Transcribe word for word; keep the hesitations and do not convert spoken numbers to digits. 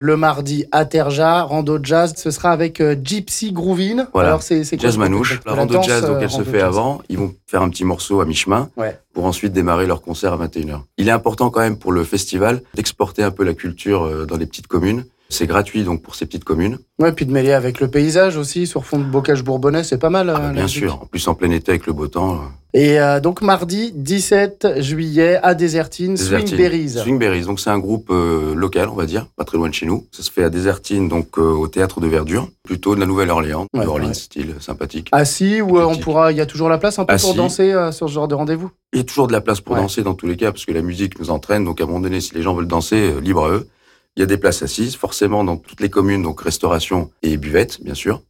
Le mardi à Terja, rando jazz, ce sera avec euh, Gypsy Groovin. Voilà, Alors c'est, c'est quoi jazz ce groupe manouche. exactement? La rando danse, jazz, donc euh, elle se rando fait jazz. avant. Ils vont faire un petit morceau à mi-chemin Ouais. pour ensuite démarrer leur concert à vingt et une heures. Il est important quand même pour le festival d'exporter un peu la culture euh, dans les petites communes. C'est gratuit donc pour ces petites communes. Ouais, puis de mêler avec le paysage aussi, sur fond de bocage bourbonnais, c'est pas mal. Ah euh, bah, la bien musique. sûr, en plus en plein été avec le beau temps. euh, Et euh, donc mardi dix-sept juillet à Désertine, Désertine. Swingberries. Swingberries, donc c'est un groupe euh, local, on va dire, pas très loin de chez nous. Ça se fait à Désertine, donc euh, au théâtre de Verdure, plutôt de la Nouvelle-Orléans, Ouais, New Orleans, ouais. style sympathique. Assis ou euh, on Éclectique. pourra, il y a toujours la place un peu pour Assis. danser euh, sur ce genre de rendez-vous. Il y a toujours de la place pour Ouais. danser dans tous les cas, parce que la musique nous entraîne, donc à un moment donné, si les gens veulent danser, euh, libre à eux. Il y a des places assises, forcément dans toutes les communes, donc restauration et buvette, bien sûr.